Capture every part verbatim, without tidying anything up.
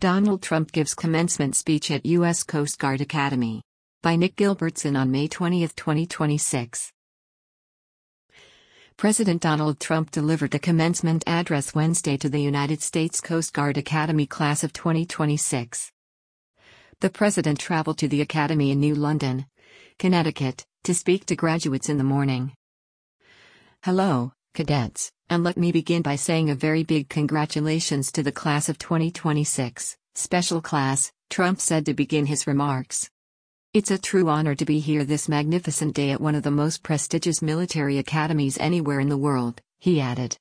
Donald Trump gives commencement speech at U S Coast Guard Academy. By Nick Gilbertson on May twentieth, twenty twenty-six. President Donald Trump delivered the commencement address Wednesday to the United States Coast Guard Academy class of twenty twenty-six. The president traveled to the academy in New London, Connecticut, to speak to graduates in the morning. Hello, cadets, and let me begin by saying a very big congratulations to the class of twenty twenty-six, special class, Trump said to begin his remarks. It's a true honor to be here this magnificent day at one of the most prestigious military academies anywhere in the world, he added.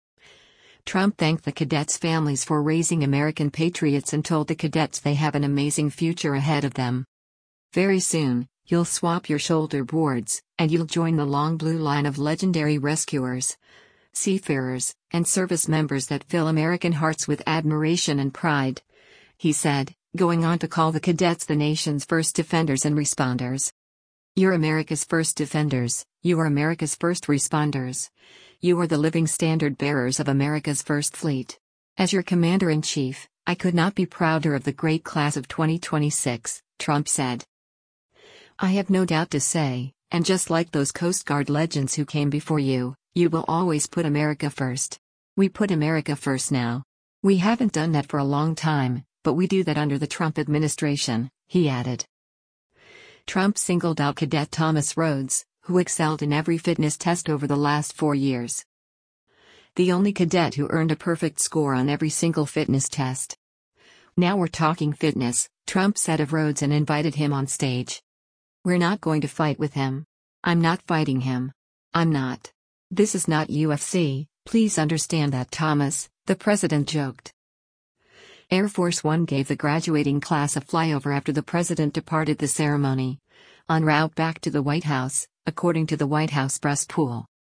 Trump thanked the cadets' families for raising American patriots and told the cadets they have an amazing future ahead of them. Very soon, you'll swap your shoulder boards, and you'll join the long blue line of legendary rescuers, seafarers, and service members that fill American hearts with admiration and pride, he said, going on to call the cadets the nation's first defenders and responders. You're America's first defenders, you are America's first responders. You are the living standard bearers of America's first fleet. As your commander-in-chief, I could not be prouder of the great class of twenty twenty-six, Trump said. I have no doubt to say, and just like those Coast Guard legends who came before you, you will always put America first. We put America first now. We haven't done that for a long time, but we do that under the Trump administration, he added. Trump singled out Cadet Thomas Rhodes, who excelled in every fitness test over the last four years. The only cadet who earned a perfect score on every single fitness test. Now we're talking fitness, Trump said of Rhodes and invited him on stage. We're not going to fight with him. I'm not fighting him. I'm not. This is not U F C, please understand that, Thomas, the president joked. Air Force One gave the graduating class a flyover after the president departed the ceremony. En route back to the White House, according to the White House press pool.